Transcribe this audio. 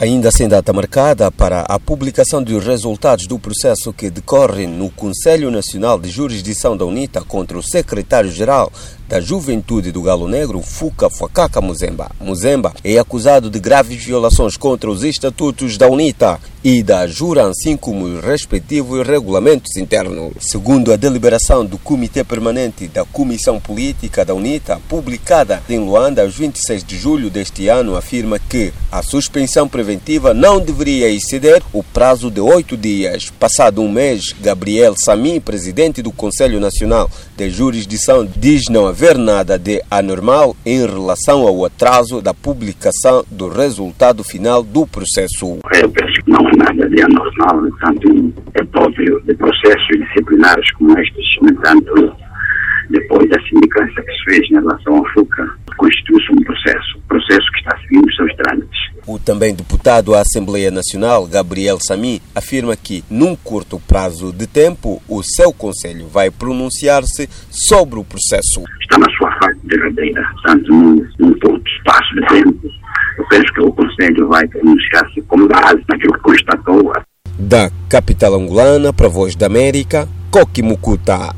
Ainda sem data marcada para a publicação dos resultados do processo que decorre no Conselho Nacional de Jurisdição da UNITA contra o secretário-geral da Juventude do Galo Negro, Fuka Fuakaka Muzemba. Muzemba é acusado de graves violações contra os estatutos da UNITA e da Jura, assim como os respectivos regulamentos internos. Segundo a deliberação do Comitê Permanente da Comissão Política da UNITA, publicada em Luanda, aos 26 de julho deste ano, afirma que a suspensão preventiva não deveria exceder o prazo de 8 dias. Passado um mês, Gabriel Sami, presidente do Conselho Nacional de Jurisdição, diz não haver nada de anormal em relação ao atraso da publicação do resultado final do processo. Eu penso que não há nada de anormal, tanto é próprio de processos disciplinares como estes, no entanto, depois da sindicância que se fez em relação ao FUCA, constitui-se um processo que está seguindo os seus trâmites. O também deputado à Assembleia Nacional, Gabriel Sami, afirma que, num curto prazo de tempo, o seu Conselho vai pronunciar-se sobre o processo. Está na sua fase derradeira, portanto, num curto espaço de tempo, eu penso que o Conselho vai pronunciar-se com base naquilo que constatou. Da capital angolana, para a Voz da América, Coqui Mukuta.